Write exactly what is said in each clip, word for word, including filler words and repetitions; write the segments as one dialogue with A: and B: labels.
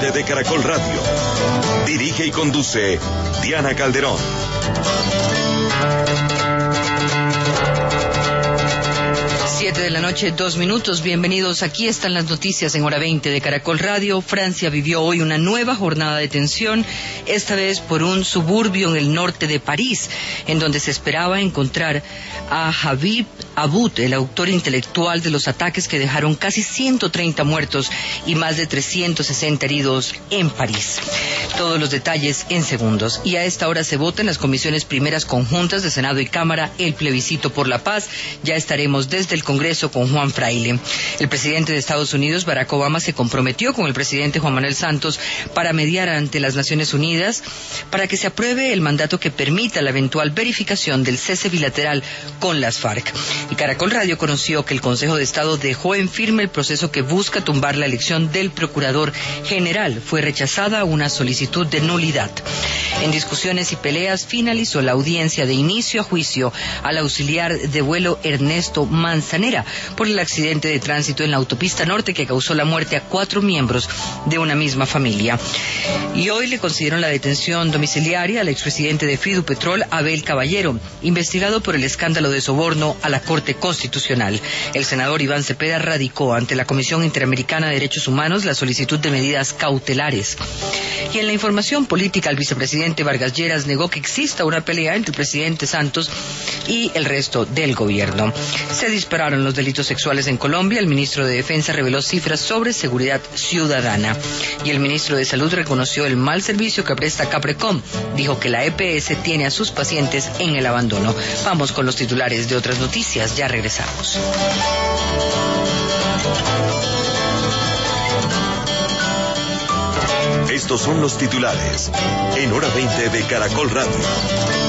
A: veinte de Caracol Radio. Dirige y conduce Diana Calderón.
B: Siete de la noche, dos minutos. Bienvenidos. Aquí están las noticias en hora veinte de Caracol Radio. Francia vivió hoy una nueva jornada de tensión, esta vez por un suburbio en el norte de París, en donde se esperaba encontrar a Habib Aboud, el autor intelectual de los ataques que dejaron casi ciento treinta muertos y más de trescientos sesenta heridos en París. Todos los detalles en segundos. Y a esta hora se vota en las comisiones primeras conjuntas de Senado y Cámara el plebiscito por la paz. Ya estaremos desde el Congreso con Juan Fraile. El presidente de Estados Unidos, Barack Obama, se comprometió con el presidente Juan Manuel Santos para mediar ante las Naciones Unidas para que se apruebe el mandato que permita la eventual verificación del cese bilateral con las FARC. Y Caracol Radio conoció que el Consejo de Estado dejó en firme el proceso que busca tumbar la elección del Procurador General. Fue rechazada una solicitud de nulidad. En discusiones y peleas finalizó la audiencia de inicio a juicio al auxiliar de vuelo Ernesto Manzanera por el accidente de tránsito en la autopista norte que causó la muerte a cuatro miembros de una misma familia. Y hoy le concedieron la detención domiciliaria al expresidente de Fidupetrol, Abel Caballero, investigado por el escándalo de soborno a la Corte Constitucional. El senador Iván Cepeda radicó ante la Comisión Interamericana de Derechos Humanos la solicitud de medidas cautelares. Y en la información política, el vicepresidente Vargas Lleras negó que exista una pelea entre el presidente Santos y el resto del gobierno. Se dispararon los delitos sexuales en Colombia. El ministro de Defensa reveló cifras sobre seguridad ciudadana. Y el ministro de Salud reconoció el mal servicio que presta Caprecom. Dijo que la E P S tiene a sus pacientes en el abandono. Vamos con los titulares de otras noticias. Ya regresamos.
A: Estos son los titulares en hora veinte de Caracol Radio.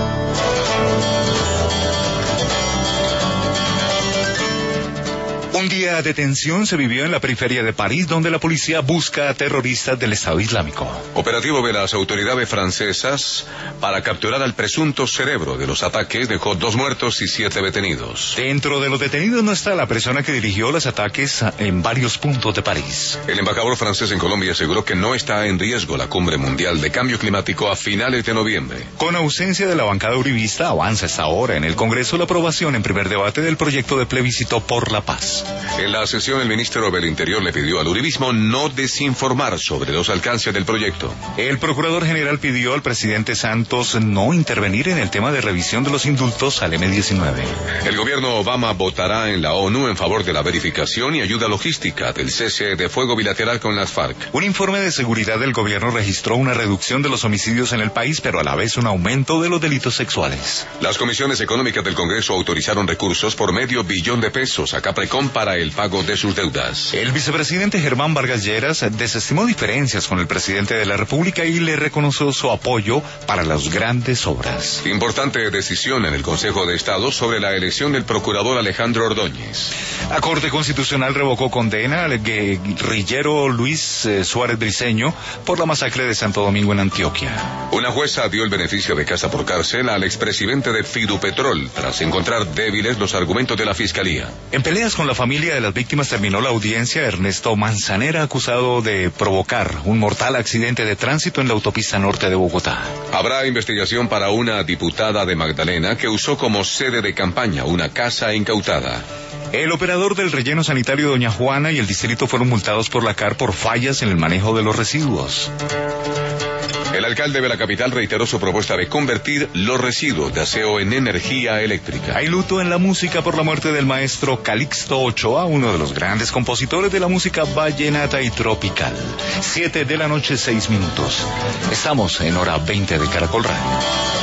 C: Un día de tensión se vivió en la periferia de París, donde la policía busca a terroristas del Estado Islámico.
D: Operativo de las autoridades francesas para capturar al presunto cerebro de los ataques dejó dos muertos y siete detenidos.
C: Dentro de los detenidos no está la persona que dirigió los ataques en varios puntos de París.
D: El embajador francés en Colombia aseguró que no está en riesgo la cumbre mundial de cambio climático a finales de noviembre.
C: Con ausencia de la bancada uribista, avanza hasta ahora en el Congreso la aprobación en primer debate del proyecto de plebiscito por la paz.
D: En la sesión, el ministro del Interior le pidió al uribismo no desinformar sobre los alcances del proyecto.
C: El procurador general pidió al presidente Santos no intervenir en el tema de revisión de los indultos al eme diecinueve.
D: El gobierno Obama votará en la ONU en favor de la verificación y ayuda logística del cese de fuego bilateral con las FARC.
C: Un informe de seguridad del gobierno registró una reducción de los homicidios en el país, pero a la vez un aumento de los delitos sexuales.
D: Las comisiones económicas del Congreso autorizaron recursos por medio billón de pesos a Caprecom para el pago de sus deudas.
C: El vicepresidente Germán Vargas Lleras desestimó diferencias con el presidente de la República y le reconoció su apoyo para las grandes obras.
D: Importante decisión en el Consejo de Estado sobre la elección del procurador Alejandro Ordóñez.
C: La Corte Constitucional revocó condena al guerrillero Luis eh, Suárez Briceño por la masacre de Santo Domingo en Antioquia.
D: Una jueza dio el beneficio de casa por cárcel al expresidente de Fidupetrol tras encontrar débiles los argumentos de la Fiscalía.
C: En peleas con la familia de las víctimas terminó la audiencia. Ernesto Manzanera, acusado de provocar un mortal accidente de tránsito en la autopista norte de Bogotá.
D: Habrá investigación para una diputada de Magdalena que usó como sede de campaña una casa incautada.
C: El operador del relleno sanitario Doña Juana y el distrito fueron multados por la C A R por fallas en el manejo de los residuos.
D: El alcalde de la capital reiteró su propuesta de convertir los residuos de aseo en energía eléctrica.
C: Hay luto en la música por la muerte del maestro Calixto Ochoa, uno de los grandes compositores de la música vallenata y tropical. Siete de la noche, seis minutos. Estamos en hora veinte de Caracol Radio.